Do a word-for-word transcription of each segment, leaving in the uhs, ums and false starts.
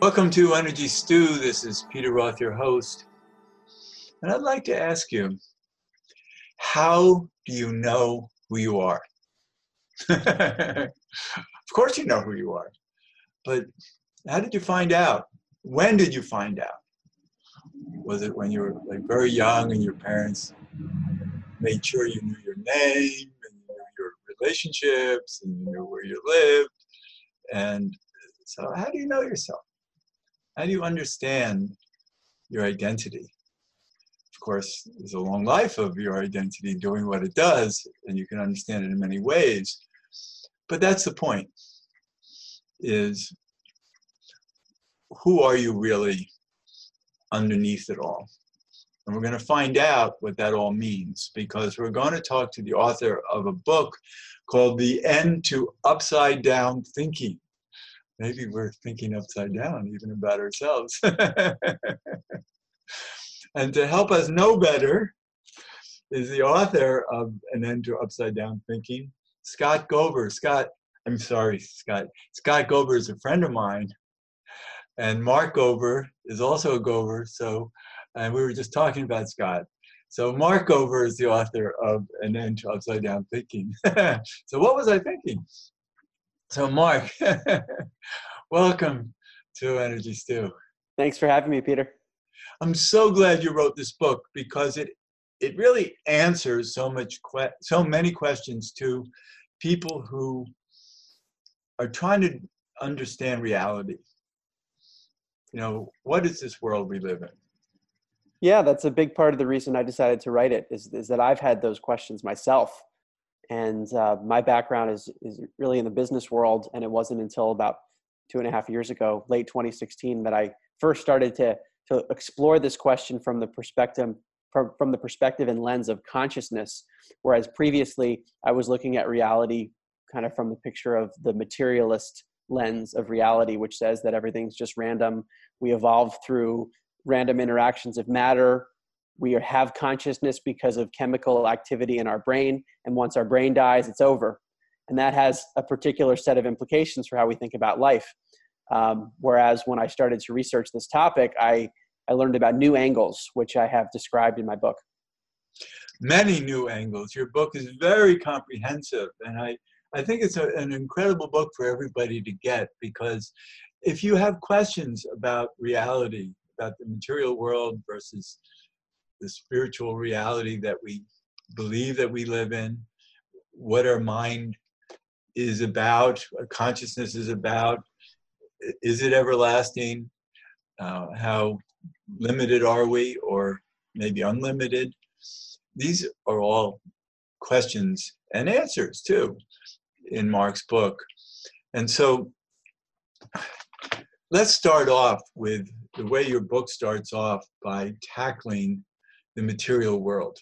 Welcome to Energy Stew. This is Peter Roth, your host. And I'd like to ask you, how do you know who you are? Of course you know who you are, but how did you find out? When did you find out? Was it when you were like very young and your parents made sure you knew your name and you knew your relationships and you knew where you lived? And so how do you know yourself? How do you understand your identity? Of course, there's a long life of your identity doing what it does, and you can understand it in many ways. But that's the point, is who are you really underneath it all? And we're going to find out what that all means, because we're going to talk to the author of a book called The End to Upside Down Thinking. Maybe we're thinking upside down even about ourselves. And to help us know better is the author of An End to Upside Down Thinking, Scott Gober. Scott, I'm sorry, Scott. Scott Gober is a friend of mine. And Mark Gober is also a Gober. So, and we were just talking about Scott. So Mark Gober is the author of An End to Upside Down Thinking. So what was I thinking? So Mark, welcome to Energy Stew. Thanks for having me, Peter. I'm so glad you wrote this book, because it it really answers so much que- so many questions to people who are trying to understand reality. You know, what is this world we live in? Yeah, that's a big part of the reason I decided to write it, is, is that I've had those questions myself. And uh, my background is, is really in the business world. And it wasn't until about two and a half years ago, late twenty sixteen, that I first started to, to explore this question from the perspective, from, from the perspective and lens of consciousness. Whereas previously I was looking at reality kind of from the picture of the materialist lens of reality, which says that everything's just random. We evolve through random interactions of matter. We have consciousness because of chemical activity in our brain. And once our brain dies, it's over. And that has a particular set of implications for how we think about life. Um, whereas when I started to research this topic, I, I learned about new angles, which I have described in my book. Many new angles. Your book is very comprehensive. And I, I think it's a, an incredible book for everybody to get, because if you have questions about reality, about the material world versus the spiritual reality that we believe that we live in, what our mind is about, what consciousness is about, is it everlasting, uh, how limited are we, or maybe unlimited? These are all questions and answers too in Mark's book. And so let's start off with the way your book starts off, by tackling the material world.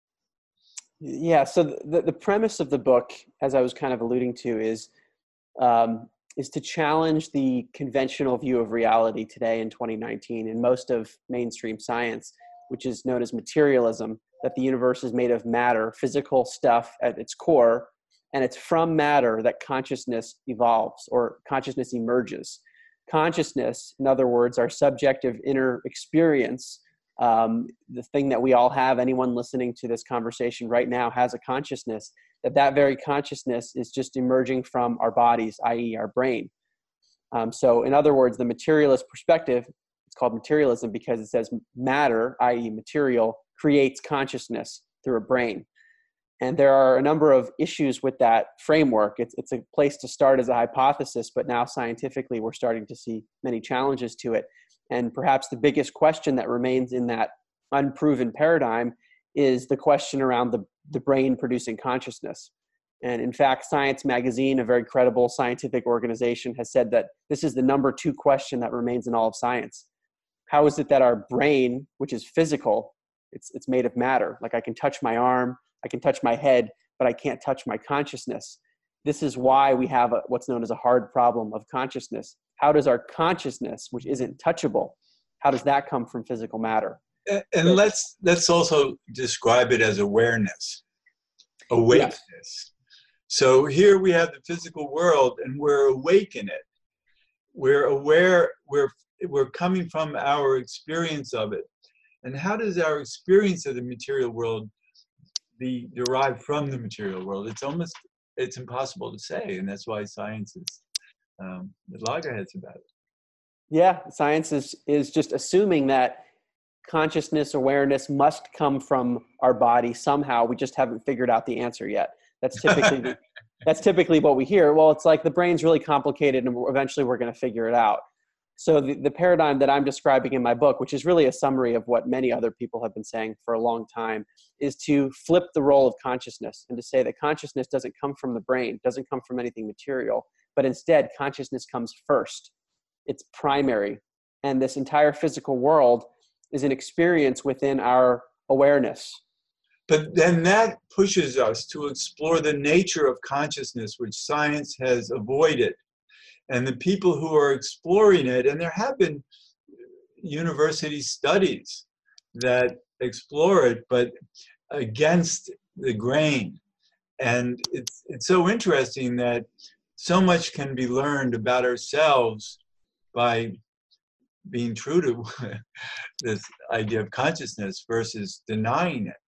Yeah, so the, the premise of the book, as I was kind of alluding to, is um, is to challenge the conventional view of reality today in twenty nineteen in most of mainstream science, which is known as materialism, that the universe is made of matter, physical stuff at its core, and it's from matter that consciousness evolves, or consciousness emerges. Consciousness, in other words, our subjective inner experience, Um, the thing that we all have, anyone listening to this conversation right now has a consciousness, that that very consciousness is just emerging from our bodies, that is our brain. Um, so in other words, the materialist perspective, it's called materialism because it says matter, that is material, creates consciousness through a brain. And there are a number of issues with that framework. It's, it's a place to start as a hypothesis, but now scientifically we're starting to see many challenges to it. And perhaps the biggest question that remains in that unproven paradigm is the question around the, the brain producing consciousness. And in fact, Science Magazine, a very credible scientific organization, has said that this is the number two question that remains in all of science. How is it that our brain, which is physical, it's, it's made of matter? Like I can touch my arm, I can touch my head, but I can't touch my consciousness. This is why we have a, what's known as a hard problem of consciousness. How does our consciousness, which isn't touchable, how does that come from physical matter? And, and let's let's also describe it as awareness, awakeness. Yes. So here we have the physical world, and we're awake in it. We're aware. We're we're coming from our experience of it. And how does our experience of the material world be derived from the material world? It's almost, it's impossible to say. And that's why science is um, at loggerheads about it. Yeah, science is, is just assuming that consciousness, awareness must come from our body somehow. We just haven't figured out the answer yet. That's typically the, that's typically what we hear. Well, it's like the brain's really complicated and eventually we're going to figure it out. So the, the paradigm that I'm describing in my book, which is really a summary of what many other people have been saying for a long time, is to flip the role of consciousness and to say that consciousness doesn't come from the brain, doesn't come from anything material, but instead consciousness comes first. It's primary. And this entire physical world is an experience within our awareness. But then that pushes us to explore the nature of consciousness, which science has avoided. And the people who are exploring it, and there have been university studies that explore it, but against the grain. And it's, it's so interesting that so much can be learned about ourselves by being true to this idea of consciousness versus denying it.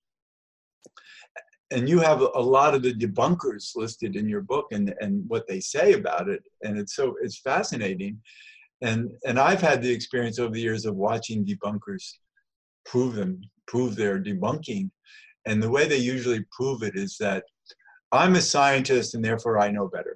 And you have a lot of the debunkers listed in your book and, and what they say about it. And it's so, it's fascinating. And, and I've had the experience over the years of watching debunkers prove them, prove their debunking. And the way they usually prove it is that I'm a scientist and therefore I know better.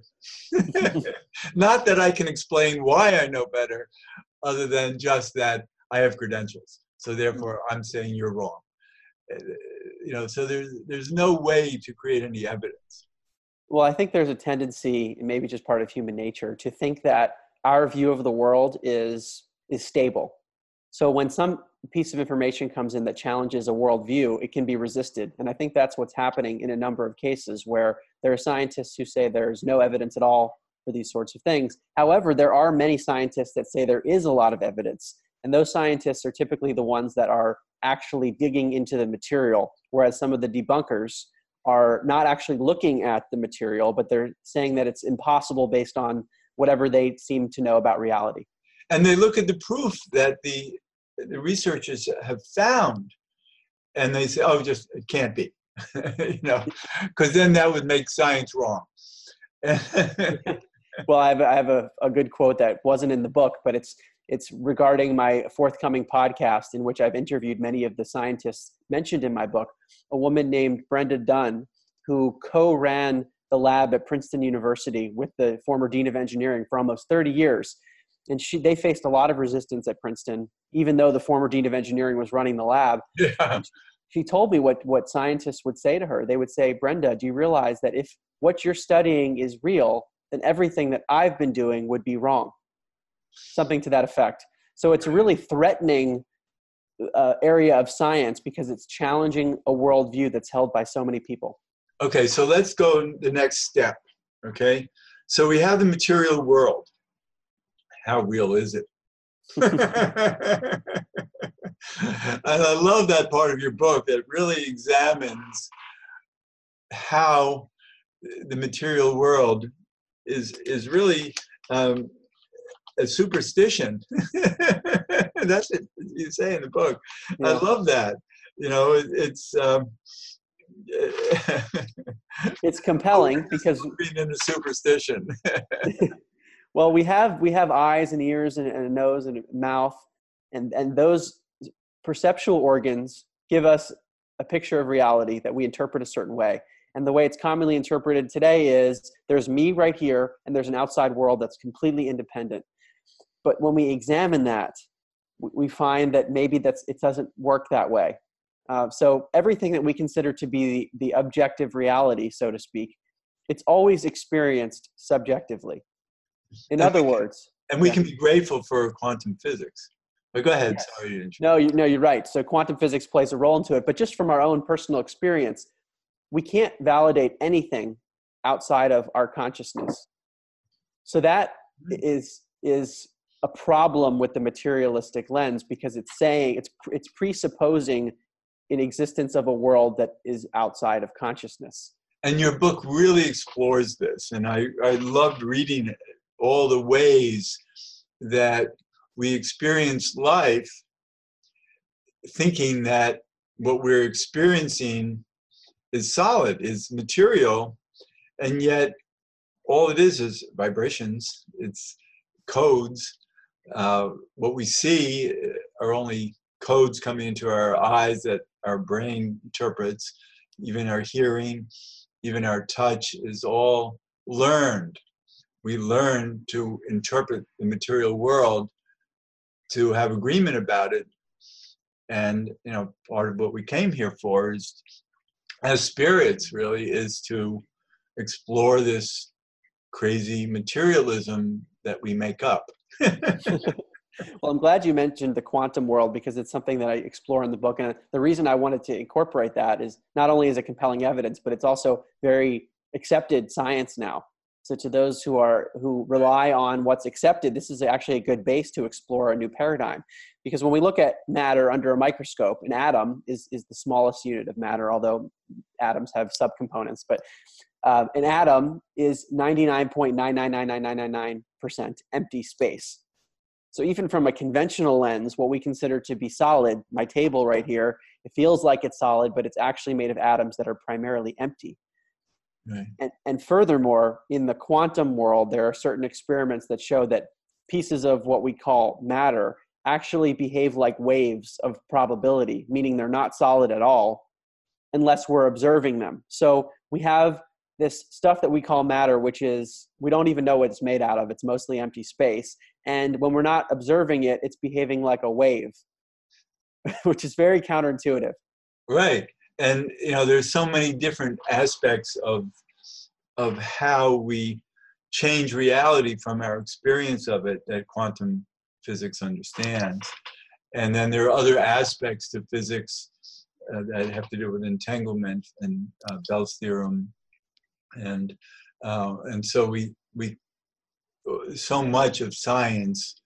Not that I can explain why I know better, other than just that I have credentials. So therefore I'm saying you're wrong. You know, so there's there's no way to create any evidence. Well, I think there's a tendency, maybe just part of human nature, to think that our view of the world is is stable. So when some piece of information comes in that challenges a worldview, it can be resisted. And I think that's what's happening in a number of cases where there are scientists who say there's no evidence at all for these sorts of things. However, there are many scientists that say there is a lot of evidence. And those scientists are typically the ones that are actually digging into the material, whereas some of the debunkers are not actually looking at the material, but they're saying that it's impossible based on whatever they seem to know about reality. And they look at the proof that the, the researchers have found, and they say, oh, just, it can't be, you know, because then that would make science wrong. Well, I have, I have a, a good quote that wasn't in the book, but it's It's regarding my forthcoming podcast in which I've interviewed many of the scientists mentioned in my book. A woman named Brenda Dunn, who co-ran the lab at Princeton University with the former dean of engineering for almost thirty years. And she, they faced a lot of resistance at Princeton, even though the former dean of engineering was running the lab. Yeah. She told me what, what scientists would say to her. They would say, Brenda, do you realize that if what you're studying is real, then everything that I've been doing would be wrong? Something to that effect. So it's a really threatening uh, area of science because it's challenging a worldview that's held by so many people. Okay, so let's go the next step, okay? So we have the material world. How real is it? And I love that part of your book that really examines how the material world is, is really um, a superstition. That's what you say in the book. Yeah. I love that. You know, it, it's um, it's compelling because being in the superstition. Well, we have we have eyes and ears and, and a nose and a mouth, and and those perceptual organs give us a picture of reality that we interpret a certain way. And the way it's commonly interpreted today is there's me right here, and there's an outside world that's completely independent. But when we examine that, we find that maybe that's it doesn't work that way. Uh, so everything that we consider to be the, the objective reality, so to speak, it's always experienced subjectively. In and other we, words, and we yeah. can be grateful for quantum physics. But go ahead. Yes. Sorry to interrupt. No, you, no, you're right. So quantum physics plays a role into it. But just from our own personal experience, we can't validate anything outside of our consciousness. So that is is a problem with the materialistic lens because it's saying it's it's presupposing an existence of a world that is outside of consciousness. And your book really explores this, and I I loved reading it, all the ways that we experience life thinking that what we're experiencing is solid, is material, and yet all it is is vibrations, it's codes. Uh, what we see are only codes coming into our eyes that our brain interprets. Even our hearing, even our touch is all learned. We learn to interpret the material world, to have agreement about it. And, you know, part of what we came here for is, as spirits really, is to explore this crazy materialism that we make up. Well, I'm glad you mentioned the quantum world, because it's something that I explore in the book. And the reason I wanted to incorporate that is not only is it compelling evidence, but it's also very accepted science now. So to those who are who rely on what's accepted, this is actually a good base to explore a new paradigm. Because when we look at matter under a microscope, an atom is, is the smallest unit of matter, although atoms have subcomponents. But uh, an atom is ninety-nine point nine nine nine nine nine nine nine percent empty space. So even from a conventional lens, what we consider to be solid, my table right here, it feels like it's solid, but it's actually made of atoms that are primarily empty. Right. And, and furthermore, in the quantum world, there are certain experiments that show that pieces of what we call matter actually behave like waves of probability, meaning they're not solid at all unless we're observing them. So we have this stuff that we call matter, which is, we don't even know what it's made out of. It's mostly empty space. And when we're not observing it, it's behaving like a wave, which is very counterintuitive. Right. And, you know, there's so many different aspects of, of how we change reality from our experience of it that quantum physics understands. And then there are other aspects to physics uh, that have to do with entanglement and uh, Bell's theorem. And uh, and so we we so much of science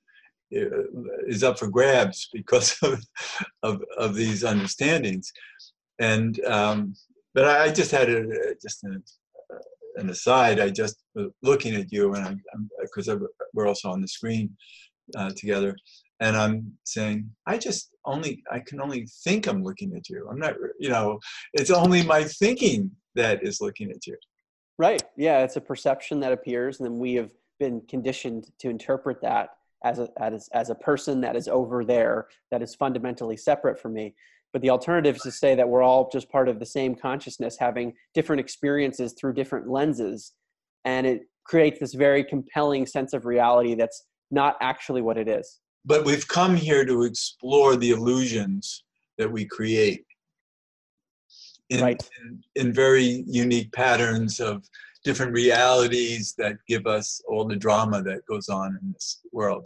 is up for grabs because of of, of these understandings. And um, but I just had a just an, an aside. I just was looking at you, and I'm because we're also on the screen uh, together, and I'm saying I just only I can only think I'm looking at you. I'm not, you know, it's only my thinking that is looking at you. Right. Yeah, it's a perception that appears, and then we have been conditioned to interpret that as a as, as a person that is over there, that is fundamentally separate from me. But the alternative is to say that we're all just part of the same consciousness, having different experiences through different lenses, and it creates this very compelling sense of reality that's not actually what it is. But we've come here to explore the illusions that we create. In, right. in, in very unique patterns of different realities that give us all the drama that goes on in this world.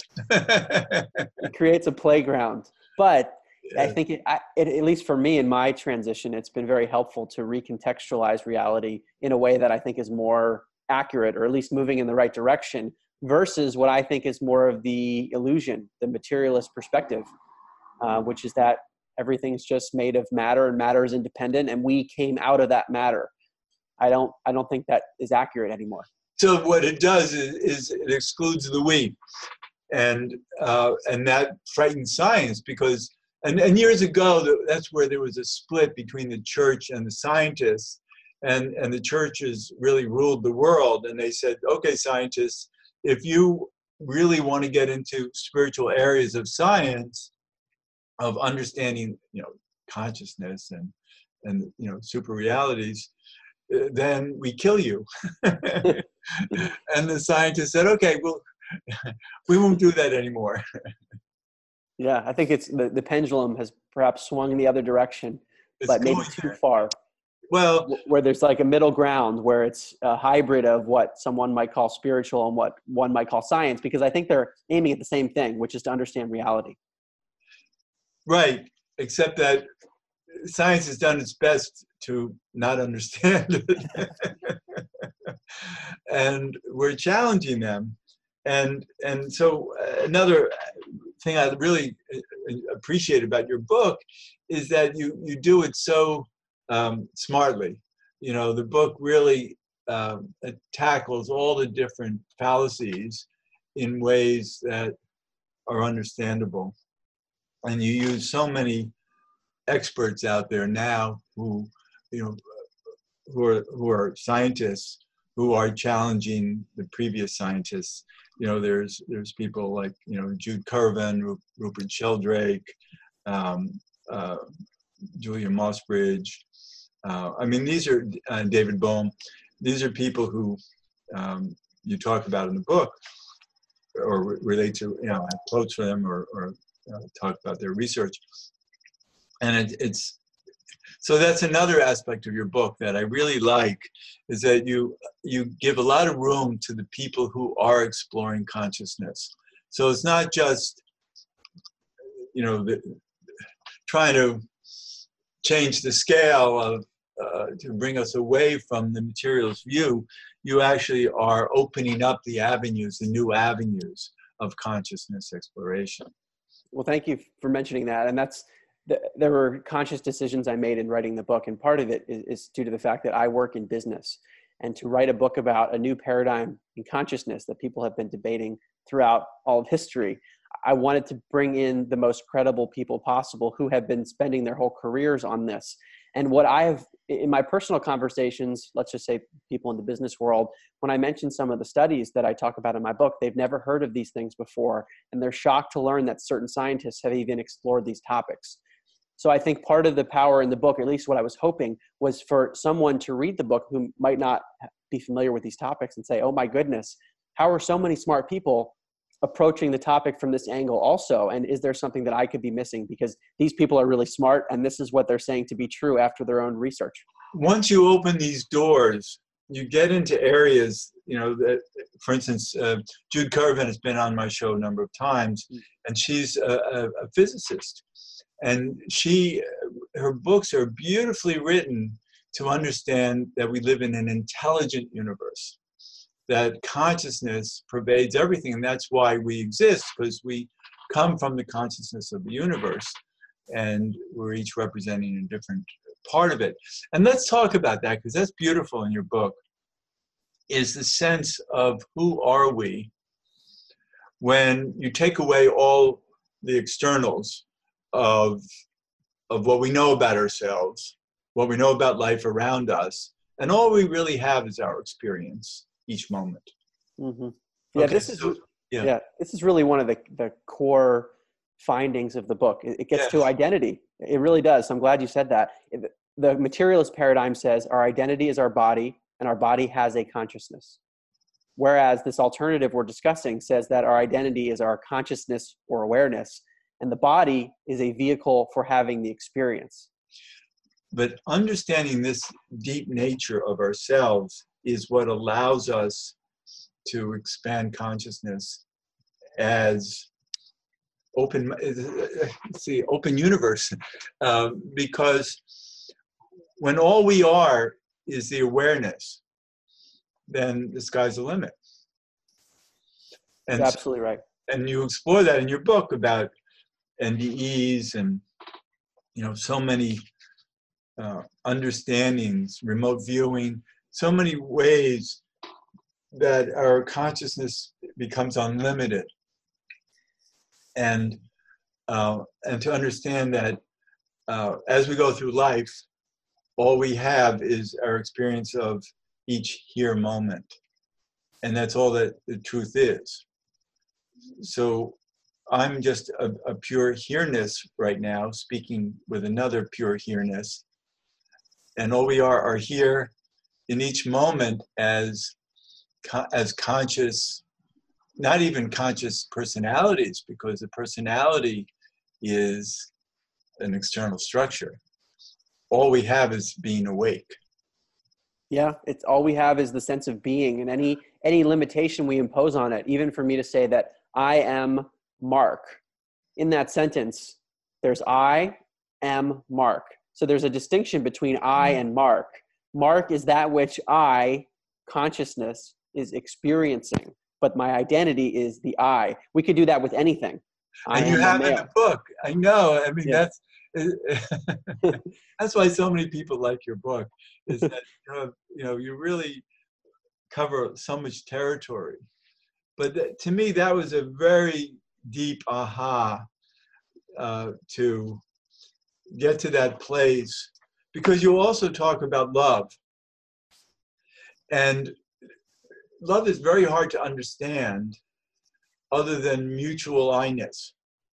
It creates a playground. But yeah. I think, it, I, it, at least for me in my transition, it's been very helpful to recontextualize reality in a way that I think is more accurate, or at least moving in the right direction, versus what I think is more of the illusion, the materialist perspective, uh, which is that everything's just made of matter, and matter is independent, and we came out of that matter. I don't, I don't think that is accurate anymore. So what it does is, is it excludes the we, and uh, and that frightens science because, and, and years ago, that's where there was a split between the church and the scientists, and and the churches really ruled the world, and they said, okay, scientists, if you really want to get into spiritual areas of science, of understanding, you know, consciousness and, and you know, super realities, then we kill you. And the scientists said, okay, well, we won't do that anymore. Yeah, I think it's the, the pendulum has perhaps swung in the other direction, It's but maybe too there. far. Well, where there's like a middle ground where it's a hybrid of what someone might call spiritual and what one might call science, because I think they're aiming at the same thing, which is to understand reality. right, except that science has done its best to not understand it. And we're challenging them. And, and so another thing I really appreciate about your book is that you, you do it so um, smartly. You know, the book really um, tackles all the different fallacies in ways that are understandable. And you use so many experts out there now who, you know, who are who are scientists who are challenging the previous scientists. You know, there's there's people like, you know, Jude Curven, Rupert Sheldrake, um, uh, Julia Mossbridge. Uh, I mean, these are uh, David Bohm. These are people who um, you talk about in the book, or re- relate to, you know, have quotes for them, or, or uh, talk about their research. And it, it's so that's another aspect of your book that I really like, is that you you give a lot of room to the people who are exploring consciousness. So it's not just, you know, the, trying to change the scale of uh, to bring us away from the materialist view. You actually are opening up the avenues, the new avenues of consciousness exploration. Well, thank you for mentioning that. And that's, there were conscious decisions I made in writing the book. And part of it is, is due to the fact that I work in business. And to write a book about a new paradigm in consciousness that people have been debating throughout all of history, I wanted to bring in the most credible people possible who have been spending their whole careers on this. And what I have in my personal conversations, let's just say people in the business world, when I mention some of the studies that I talk about in my book, they've never heard of these things before. And they're shocked to learn that certain scientists have even explored these topics. So I think part of the power in the book, at least what I was hoping, was for someone to read the book who might not be familiar with these topics and say, oh my goodness, how are so many smart people approaching the topic from this angle also? And is there something that I could be missing? Because these people are really smart, and this is what they're saying to be true after their own research. Once you open these doors, you get into areas, you know, that, for instance, uh, Jude Curven has been on my show a number of times, and she's a, a, a physicist. And she, her books are beautifully written to understand that we live in an intelligent universe, that consciousness pervades everything. And that's why we exist, because we come from the consciousness of the universe, and we're each representing a different part of it. And let's talk about that, because that's beautiful in your book, is the sense of who are we when you take away all the externals of, of what we know about ourselves, what we know about life around us, and all we really have is our experience each moment. Mm-hmm. Yeah, okay, this is so, yeah. yeah, this is really one of the, the core findings of the book. It, it gets yes. to identity. It really does. So I'm glad you said that. It, the materialist paradigm says our identity is our body, and our body has a consciousness. Whereas this alternative we're discussing says that our identity is our consciousness or awareness, and the body is a vehicle for having the experience. But understanding this deep nature of ourselves is what allows us to expand consciousness as open, let's see, open universe, uh, because when all we are is the awareness, then the sky's the limit. And That's absolutely right. And you explore that in your book about N D Es and, you know, so many uh, understandings, remote viewing, so many ways that our consciousness becomes unlimited. And uh, and to understand that uh, as we go through life, all we have is our experience of each here moment. And that's all that the truth is. So I'm just a, a pure here-ness right now, speaking with another pure here-ness. And all we are are here in each moment as, as conscious, not even conscious personalities, because the personality is an external structure. All we have is being awake. Yeah, it's all we have is the sense of being, and any any limitation we impose on it, even for me to say that I am Mark. In that sentence, there's I am Mark. So there's a distinction between I and Mark. Mark is that which I, consciousness, is experiencing, but my identity is the I. We could do that with anything. I and you have in the book. I know. I mean, yeah. that's that's why so many people like your book, is that you know, you know you really cover so much territory. But th- to me, that was a very deep aha uh, to get to that place, because you also talk about love. And love is very hard to understand other than mutual I-ness.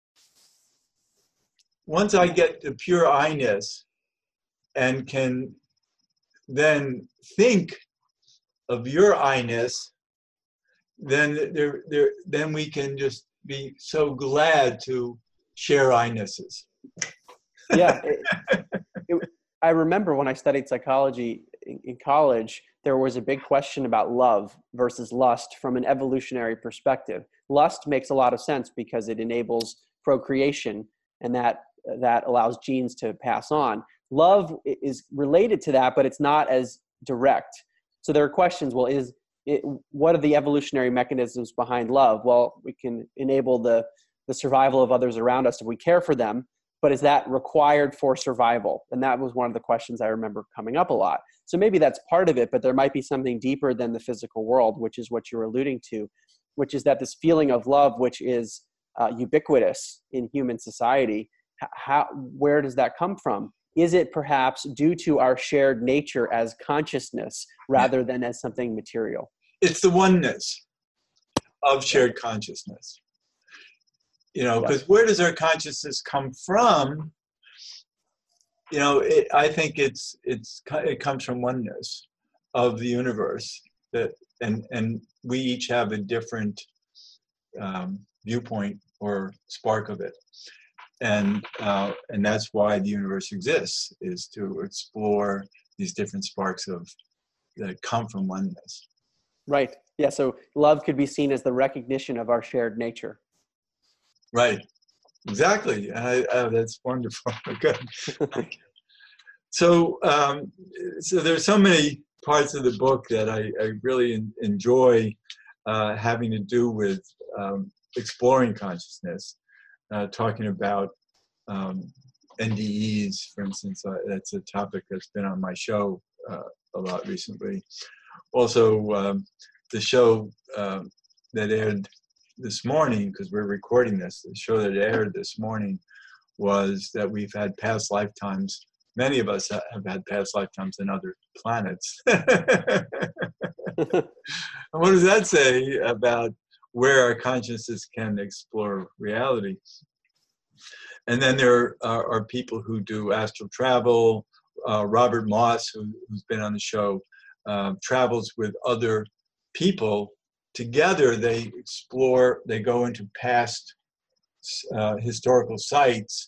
Once I get the pure I-ness and can then think of your I-ness, then there, there, then we can just be so glad to share I-nesses. Yeah, it, it, I remember when I studied psychology in, in college, there was a big question about love versus lust from an evolutionary perspective. Lust makes a lot of sense because it enables procreation, and that that allows genes to pass on. Love is related to that, but it's not as direct. So there are questions. Well, is it, what are the evolutionary mechanisms behind love? Well, we can enable the the survival of others around us if we care for them. But is that required for survival? And that was one of the questions I remember coming up a lot. So maybe that's part of it, but there might be something deeper than the physical world, which is what you're alluding to, which is that this feeling of love, which is uh, ubiquitous in human society, how, where does that come from? Is it perhaps due to our shared nature as consciousness rather than as something material? It's the oneness of shared consciousness. You know, because Yes. Where does our consciousness come from? You know, it, I think it's it's it comes from oneness of the universe. That and and we each have a different um, viewpoint or spark of it, and uh, and that's why the universe exists, is to explore these different sparks of that come from oneness. Right. Yeah. So love could be seen as the recognition of our shared nature. Right. Exactly. I, I, that's wonderful. Good. Thank you. So, um, so there's so many parts of the book that I, I really en- enjoy uh, having to do with um, exploring consciousness, uh, talking about um, N D Es, for instance. Uh, that's a topic that's been on my show uh, a lot recently. Also, um, the show um, that aired this morning, because we're recording this, the show that aired this morning was that we've had past lifetimes. Many of us have had past lifetimes in other planets. And what does that say about where our consciousness can explore reality? And then there are, are people who do astral travel. Uh, Robert Moss, who, who's been on the show, uh, travels with other people. Together, they explore, they go into past uh, historical sites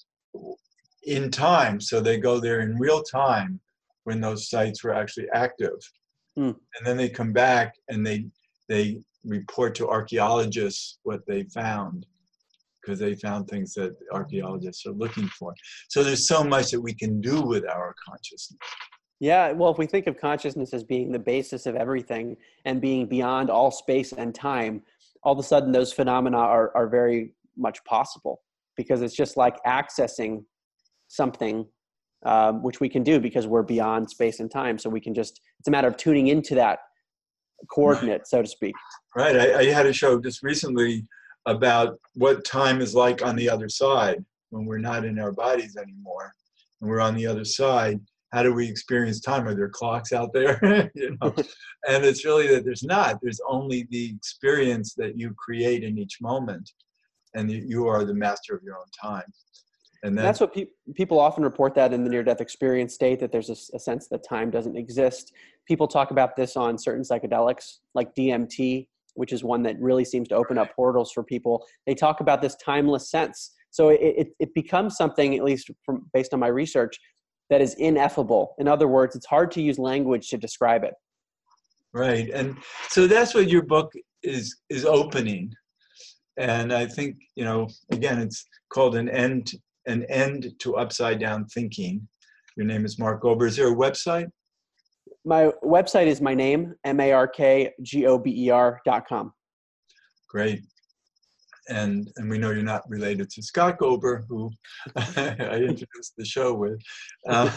in time. So they go there in real time when those sites were actually active. Mm. And then they come back and they they report to archaeologists what they found, because they found things that archaeologists are looking for. So there's so much that we can do with our consciousness. Yeah, well, if we think of consciousness as being the basis of everything and being beyond all space and time, all of a sudden those phenomena are, are very much possible, because it's just like accessing something, um, which we can do because we're beyond space and time. So we can just, it's a matter of tuning into that coordinate, right, so to speak. Right. I, I had a show just recently about what time is like on the other side when we're not in our bodies anymore and we're on the other side. How do we experience time? Are there clocks out there? You know, and it's really that there's not. There's only the experience that you create in each moment, and you are the master of your own time. And, and that's what pe- people often report, that in the near-death experience state, that there's a, a sense that time doesn't exist. People talk about this on certain psychedelics, like D M T, which is one that really seems to open up portals for people. They talk about this timeless sense. So it, it, it becomes something, at least from, based on my research, that is ineffable. In other words, it's hard to use language to describe it. Right. And so that's what your book is is opening. And I think, you know, again, it's called an end, an end to upside down thinking. Your name is Mark Gober. Is there a website? My website is my name, M A R K G O B E R dot com. Great. And and we know you're not related to Scott Gober, who I introduced the show with. Uh,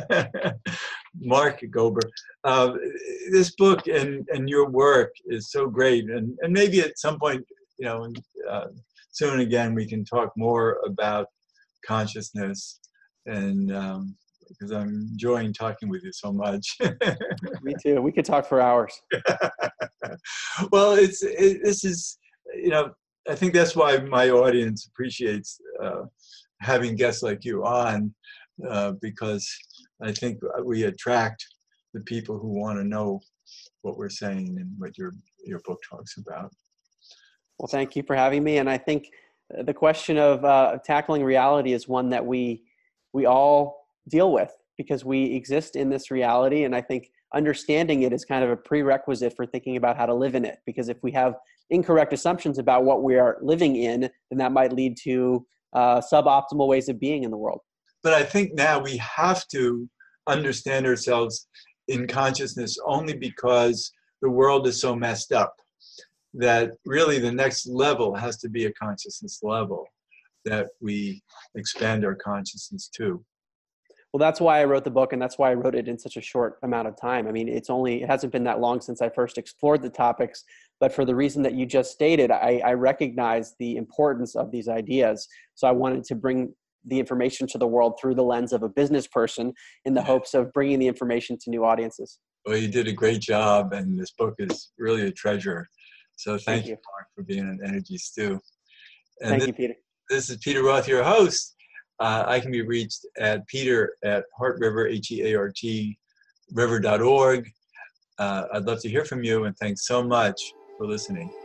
Mark Gober. Uh, this book and, and your work is so great. And, and maybe at some point, you know, uh, soon again we can talk more about consciousness, and um, because I'm enjoying talking with you so much. Me too. We could talk for hours. Well, it's it, this is, you know, I think that's why my audience appreciates uh, having guests like you on, uh, because I think we attract the people who want to know what we're saying and what your your book talks about. Well, thank you for having me. And I think the question of uh, tackling reality is one that we we all deal with because we exist in this reality. And I think understanding it is kind of a prerequisite for thinking about how to live in it. Because if we have incorrect assumptions about what we are living in, then that might lead to uh, suboptimal ways of being in the world. But I think now we have to understand ourselves in consciousness only because the world is so messed up that really the next level has to be a consciousness level that we expand our consciousness to. Well, that's why I wrote the book, and that's why I wrote it in such a short amount of time. I mean, it's only, it hasn't been that long since I first explored the topics, but for the reason that you just stated, I, I recognize the importance of these ideas. So I wanted to bring the information to the world through the lens of a business person in the hopes of bringing the information to new audiences. Well, you did a great job, and this book is really a treasure. So thank, Thank you, you, Mark, for being an Energy Stew. And thank this, you, Peter. This is Peter Roth, your host. Uh, I can be reached at Peter at Heart River, H E A R T, river dot org. Uh, I'd love to hear from you, and thanks so much for listening.